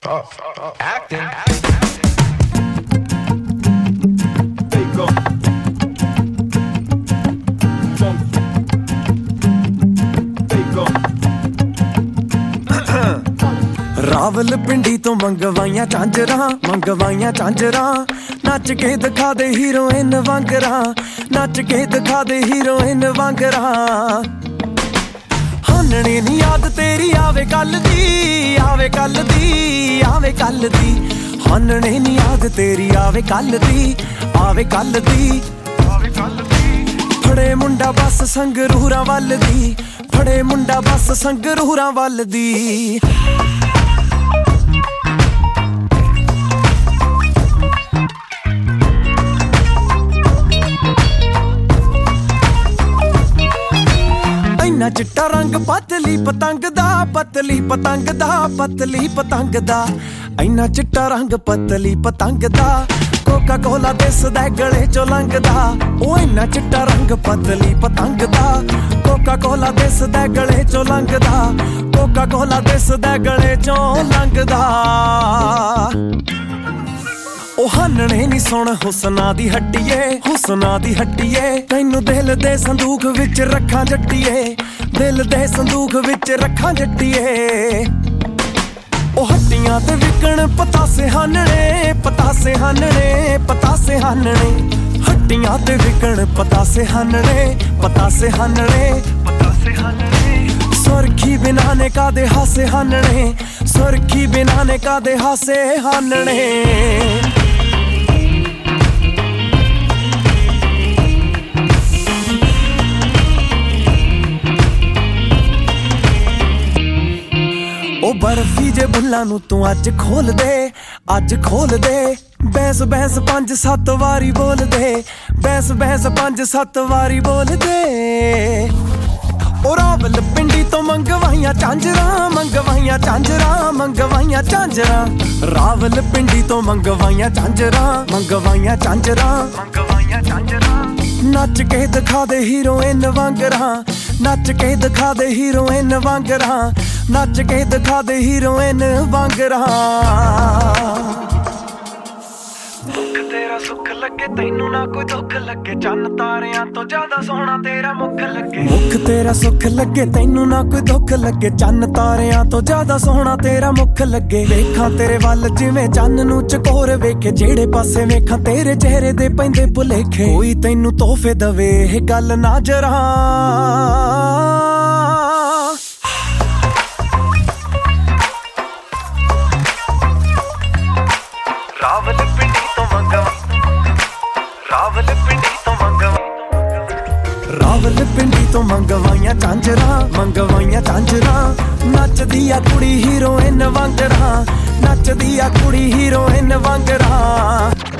Stop acting. There you go. There you go. Rawal ਪਿੰਡੀ ਤੋਂ ਮੰਗਵਾਈਆਂ ਝਾਂਜਰਾਂ ਨੱਚ ਕੇ ਦਿਖਾ ਦੇ ਹੀਰੋਇਨ ਵਾਂਗਰਾਂ ਨੱਚ ਕੇ ਦਿਖਾ ਦੇ ਹੀਰੋਇਨ ਵਾਂਗਰਾਂ ਹਾਨਣੇ ਨੀ ਯਾਦ ਤੇਰੀ ਆਵੇ ਕੱਲ ਦੀ ਹਾਨਣੇ ਨੀ ਯਾਦ ਤੇਰੀ ਆਵੇ ਕੱਲ ਦੀ ਫੜੇ ਮੁੰਡਾ ਬਸ ਸੰਗਰੂਰਾਂ ਵੱਲ ਦੀ ਫੜੇ ਮੁੰਡਾ ਬਸ ਸੰਗਰੂਰਾਂ ਵੱਲ ਦੀ ਇੰਨਾ ਚਿੱਟਾ ਰੰਗ ਪਤਲੀ ਪਤੰਗ ਦਾ ਇੰਨਾ ਚਿੱਟਾ ਰੰਗ ਪਤਲੀ ਪਤੰਗ ਦਾ ਕੋਕਾ ਕੋਲਾ ਦਿਸਦਾ ਗਲੇ ਚੋਂ ਲੰਘਦਾ ਉਹ ਇੰਨਾ ਚਿੱਟਾ ਰੰਗ ਪਤਲੀ ਪਤੰਗ ਦਾ ਕੋਕਾ ਕੋਲਾ ਦਿਸਦਾ ਗਲੇ ਚੋਂ ਲੰਘਦਾ ਕੋਕਾ ਕੋਲਾ ਦਿਸਦਾ ਗਲੇ ਚੋਂ ਲੰਘਦਾ ਉਹ ਹਾਨਣੇ ਨੀ ਸੁਣ ਹੁਸਨਾ ਦੀ ਹੱਟੀਏ ਤੈਨੂੰ ਦਿਲ ਦੇ ਸੰਦੂਖ ਵਿੱਚ ਰੱਖਾਂ ਜੱਟੀਏ ਦਿਲ ਦੇ ਸੰਦੂਖ ਵਿੱਚ ਰੱਖਾਂ ਜੱਟੀਏ ਉਹ ਹੱਟੀਆਂ ਤੇ ਵਿਕਣ ਪਤਾਸੇ ਹਾਨਣੇ ਹੱਟੀਆਂ ਤੇ ਵਿਕਣ ਪਤਾਸੇ ਹਾਨਣੇ ਸੁਰਖੀ ਬਿਨਾ ਨੇ ਕਾਦੇ ਹਾਸੇ ਹਾਨਣੇ ਸੁਰਖੀ ਬਿਨਾ ਨੇ ਕਾਦੇ ਹਾਸੇ ਹਾਨਣੇ ਉਹ ਬਰਫੀ ਜੇ ਬੁੱਲਾਂ ਨੂੰ ਤੂੰ ਅੱਜ ਖੋਲ ਦੇ ਬੈਸ 5-7 ਵਾਰੀ ਬੋਲ ਦੇ ਬੈਸ 5-7 ਵਾਰੀ ਬੋਲ ਦੇ ਉਹ ਰਾਵਲ ਪਿੰਡੀ ਤੋਂ ਮੰਗਵਾਈਆਂ ਝਾਂਜਰਾਂ ਰਾਵਲ ਪਿੰਡੀ ਤੋਂ ਮੰਗਵਾਈਆਂ ਝਾਂਜਰਾਂ ਨੱਚ ਕੇ ਦਿਖਾ ਦੇ ਹੀਰੋਇਨ ਵਾਂਗਰਾਂ ਨੱਚ ਕੇ ਦਿਖਾ ਦੇ ਹੀਰੋਇਨ ਵਾਂਗਰਾਂ ਨੱਚ ਕੇ ਦਿਖਾ ਦੇ ਹੀਰੋਇਨ ਵਾਂਗਰਾਂ ਮੁੱਖ ਤੇਰਾ ਸੁੱਖ ਲੱਗੇ ਤੈਨੂੰ ਨਾ ਕੋਈ ਦੁੱਖ ਲੱਗੇ ਚੰਨ ਤਾਰਿਆਂ ਤੋਂ ਜ਼ਿਆਦਾ ਸੋਹਣਾ ਤੇਰਾ ਮੁੱਖ ਲੱਗੇ ਮੁੱਖ ਤੇਰਾ ਸੁੱਖ ਲੱਗੇ ਤੈਨੂੰ ਨਾ ਕੋਈ ਦੁੱਖ ਲੱਗੇ ਚੰਨ ਤਾਰਿਆਂ ਤੋਂ ਜ਼ਿਆਦਾ ਸੋਹਣਾ ਤੇਰਾ ਮੁੱਖ ਲੱਗੇ ਵੇਖਾਂ ਤੇਰੇ ਵੱਲ ਜਿਵੇਂ ਚੰਨ ਨੂੰ ਚਕੋਰ ਵੇਖੇ ਜਿਹੜੇ ਪਾਸੇ ਵੇਖਾਂ ਤੇਰੇ ਚਿਹਰੇ ਦੇ ਪੈਂਦੇ ਭੁਲੇਖੇ ਕੋਈ ਤੈਨੂੰ ਤੋਹਫੇ ਦਵੇ ਇਹ ਗੱਲ ਨਾ ਜਰਾਂ ਰਾਵਲ ਪਿੰਡੀ ਤੋਂ ਮੰਗਵਾਈਆਂ ਝਾਂਜਰਾਂ ਨੱਚਦੀ ਆ ਕੁੜੀ ਹੀਰੋਇਨ ਵਾਂਗਰਾਂ